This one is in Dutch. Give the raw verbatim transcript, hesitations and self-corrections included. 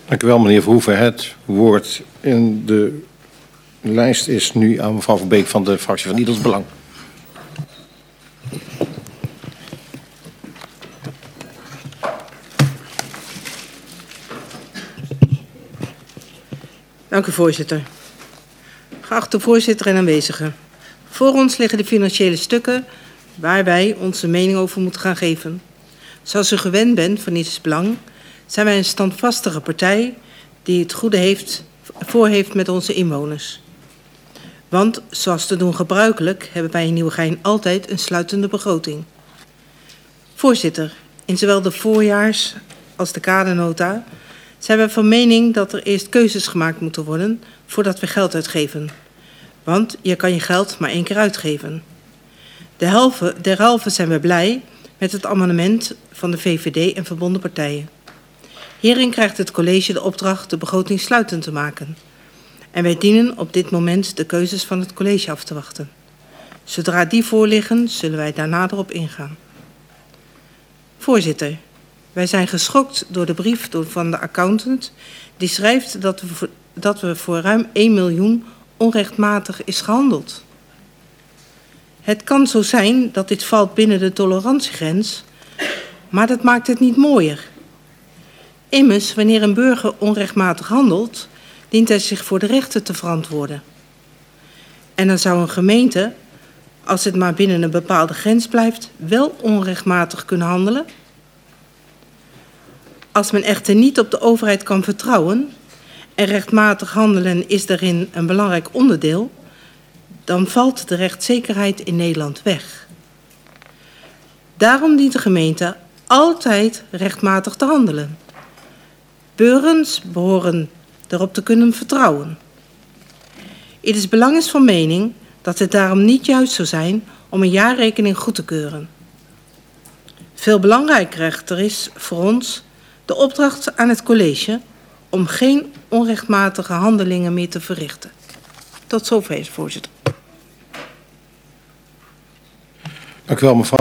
Dank u wel, meneer Verhoeven. Het woord in de lijst is nu aan mevrouw Van Beek van de fractie van Ieders Belang. Dank u, voorzitter. Geachte voorzitter en aanwezigen. Voor ons liggen de financiële stukken waar wij onze mening over moeten gaan geven. Zoals u gewend bent van Ieders Belang, zijn wij een standvastige partij die het goede heeft, voor heeft met onze inwoners. Want, zoals te doen gebruikelijk, hebben wij in Nieuwegein altijd een sluitende begroting. Voorzitter, in zowel de voorjaars- als de kadernota zijn we van mening dat er eerst keuzes gemaakt moeten worden voordat we geld uitgeven. Want je kan je geld maar één keer uitgeven. Derhalve, derhalve zijn we blij met het amendement van de V V D en verbonden partijen. Hierin krijgt het college de opdracht de begroting sluitend te maken. En wij dienen op dit moment de keuzes van het college af te wachten. Zodra die voorliggen, zullen wij daar nader op ingaan. Voorzitter, wij zijn geschokt door de brief van de accountant die schrijft dat we voor, dat we voor ruim één miljoen onrechtmatig is gehandeld. Het kan zo zijn dat dit valt binnen de tolerantiegrens, maar dat maakt het niet mooier. Immers, wanneer een burger onrechtmatig handelt, dient hij zich voor de rechter te verantwoorden. En dan zou een gemeente, als het maar binnen een bepaalde grens blijft, wel onrechtmatig kunnen handelen. Als men echter niet op de overheid kan vertrouwen en rechtmatig handelen is daarin een belangrijk onderdeel, dan valt de rechtszekerheid in Nederland weg. Daarom dient de gemeente altijd rechtmatig te handelen. Burgers behoren erop te kunnen vertrouwen. Ieders Belang is van mening dat het daarom niet juist zou zijn om een jaarrekening goed te keuren. Veel belangrijker echter is voor ons de opdracht aan het college om geen onrechtmatige handelingen meer te verrichten. Tot zover, voorzitter. Dank u wel, mevrouw.